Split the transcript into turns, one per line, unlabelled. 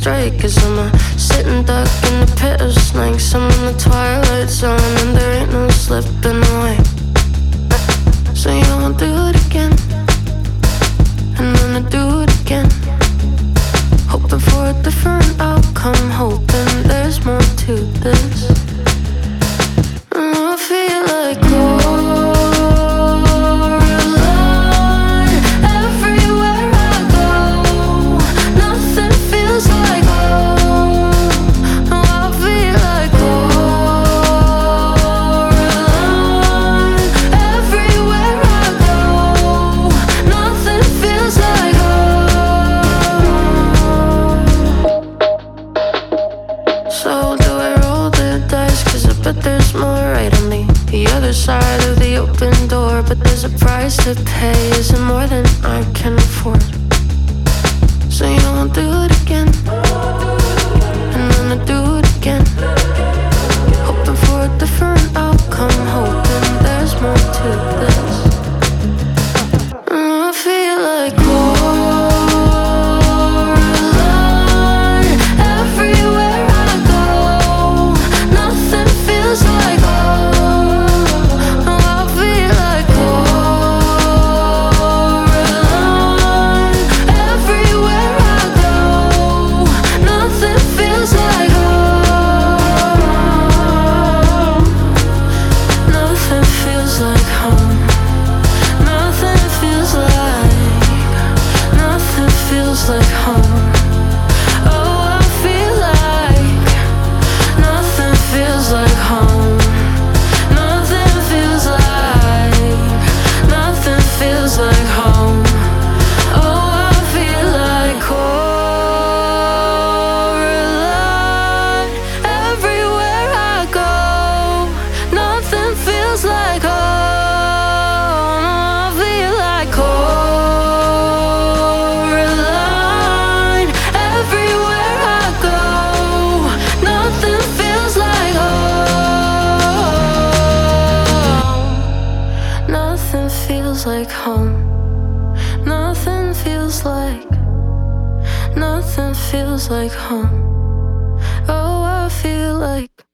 straight, cause I'm a sitting duck in the pit of snakes. I'm in the twilight zone and there ain't no slipping away. So you won't do it again, and then I do it again, hoping for a different outcome, hoping there's more to this. I feel like but there's more right on the other side of the open door. But there's a price to pay, isn't more than I can afford. So you won't do it again, and then I do it again, hoping for a different outcome, hoping there's more to this. I feel like like home. Oh, I feel like nothing feels like home. Nothing feels like home. Oh, I feel like Coraline. Everywhere I go, nothing feels like home. I feel like like home. Nothing feels like home. Oh, I feel like